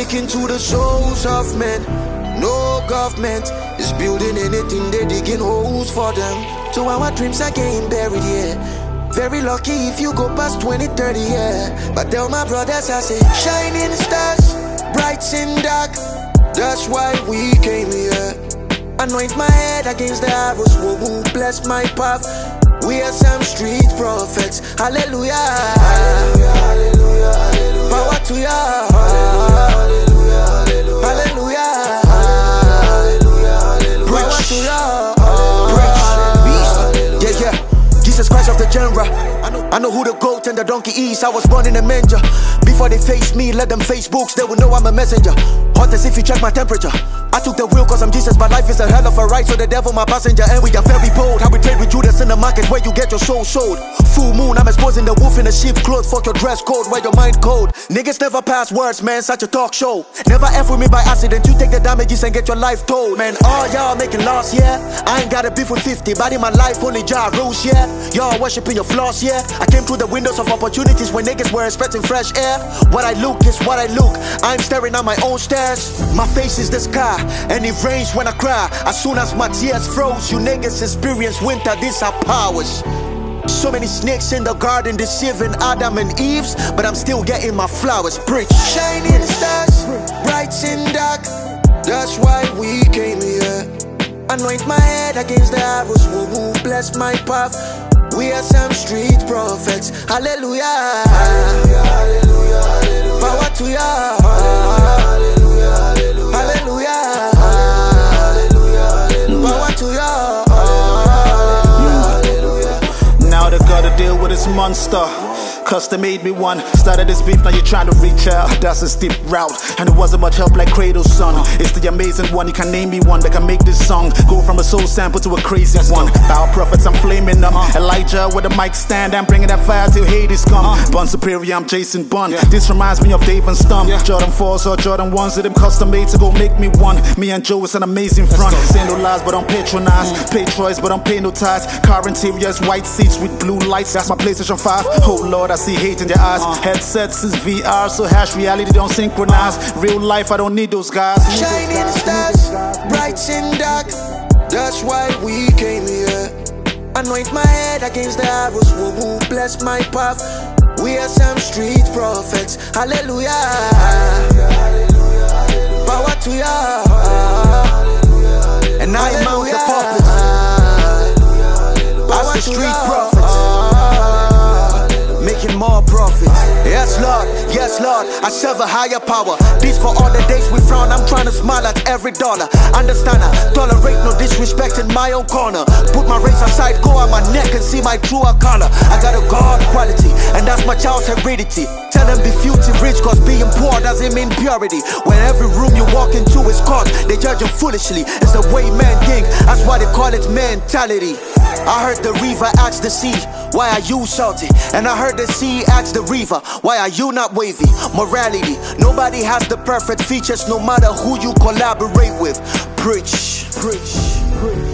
speaking to the souls of men. No government is building anything, they digging holes for them. So our dreams are getting buried, yeah. Very lucky if you go past 2030, yeah. But tell my brothers I say, shining stars, bright in dark. That's why we came here. Anoint my head against the arrows, who bless my path. We are some street prophets. Hallelujah, hallelujah, hallelujah, hallelujah. Power to ya. Hallelujah, hallelujah, hallelujah, hallelujah, hallelujah. Power to ya. Preach, yeah, yeah. Jesus Christ of the genre. I know who the goat and the donkey is. I was born in a manger. Before they face me, let them face books. They will know I'm a messenger. Hot as if you check my temperature. I took the wheel cause I'm Jesus, but life is a hell of a ride. So the devil my passenger and we are very bold. How we trade with Judas in the market where you get your soul sold. Full moon, I'm exposing the wolf in the sheep clothes. Fuck your dress code, wear your mind code. Niggas never pass words, man, such a talk show. Never F with me by accident, you take the damages and get your life told. Man, all y'all making loss, yeah. I ain't got a beef with 50, but in my life only Jah rules, yeah. Y'all worshiping your flaws, yeah. I came through the windows of opportunities when niggas were expecting fresh air. What I look is what I look. I'm staring at my own stairs. My face is the sky, and it rains when I cry. As soon as my tears froze, you niggas experience winter, these are powers. So many snakes in the garden deceiving Adam and Eve's, but I'm still getting my flowers. Preach. Shining stars, bright in dark. That's why we came here. Anoint my head against the arrows, who bless my path. We are some street prophets. Hallelujah, hallelujah, hallelujah, hallelujah. Power to ya. Hallelujah, hallelujah, hallelujah, hallelujah. Power to ya. Hallelujah. Now they gotta deal with this monster. Custom made me one. Started this beef, now you're trying to reach out. That's a steep route, and it wasn't much help like Cradle Son. It's the amazing one, you can name me one that can make this song go from a soul sample to a crazy one. Our prophets, I'm flaming them. Elijah with a mic stand, I'm bringing that fire till Hades come. Bun Superior, I'm Jason Bun. This reminds me of Dave and Stump. Jordan 4s or Jordan 1s, them custom made to go make me one. Me and Joe is an amazing front. Say no lies, but don't patronize. Pay Troy's, but don't pay no ties. Car interiors, white seats with blue lights. That's my PlayStation 5. Oh Lord, I see hate in their eyes. Headsets is VR, so hash reality don't synchronize. Real life, I don't need those guys. Shining stars, bright in dark. That's why we came here. Anoint my head against the arrows, who bless my path. We are some street prophets. Hallelujah, power to ya. And I am the prophets. Power to street prophets. Making more profit. Yes Lord, I serve a higher power. This for all the days we frown, I'm trying to smile at every dollar. Understand, I tolerate no disrespect in my own corner. Put my race aside, go on my neck and see my true color. I got a God quality, and that's my child's heredity. Tell them be filthy rich, cause being poor doesn't mean purity. When every room you walk into is caught, they judge you foolishly. It's the way men think, that's why they call it mentality. I heard the river ask the sea, why are you salty? And I heard the sea ask the river, why are you not wavy? Morality, nobody has the perfect features, no matter who you collaborate with. Preach, preach, preach.